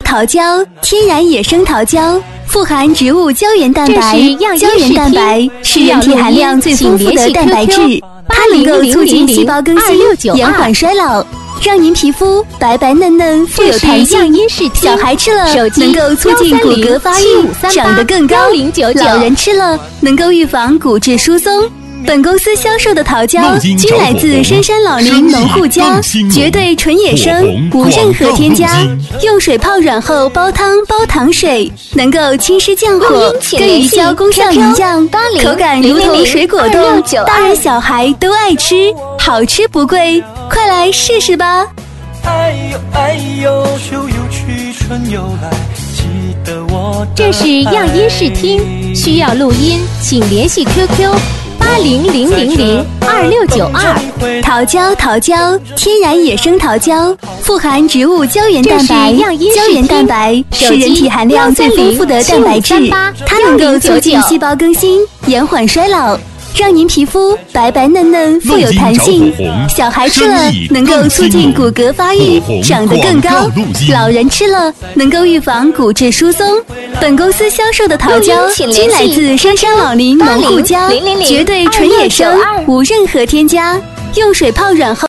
桃胶，天然野生桃胶，富含植物胶原蛋白。胶原蛋白是人体含量最丰富的蛋白质，它能够促进细胞更新，延缓衰老，让您皮肤白白嫩嫩，富有弹性。小孩吃了能够促进骨骼发育，长得更高；老人吃了能够预防骨质疏松。本公司销售的桃胶均来自深山老林农户家，绝对纯野生，无任何添加。用水泡软后煲汤煲糖水，能够清湿降火，跟鱼胶功效一样，口感如同水果冻，大人小孩都爱吃，好吃不贵，快来试试吧！ 哎呦哎呦，秋又去春又来，记得我的这是样音视听，需要录音请联系 QQ。800002692。 桃胶，天然野生桃胶，富含植物胶原蛋白。胶原蛋白是人体含量最丰富的蛋白质，它能够促进细胞更新，延缓衰老，让您皮肤白白嫩嫩，富有弹性。小孩吃了能够促进骨骼发育，长得更高；老人吃了能够预防骨质疏松。本公司销售的桃胶均来自深山老林农户家，绝对纯野生，无任何添加，用水泡软后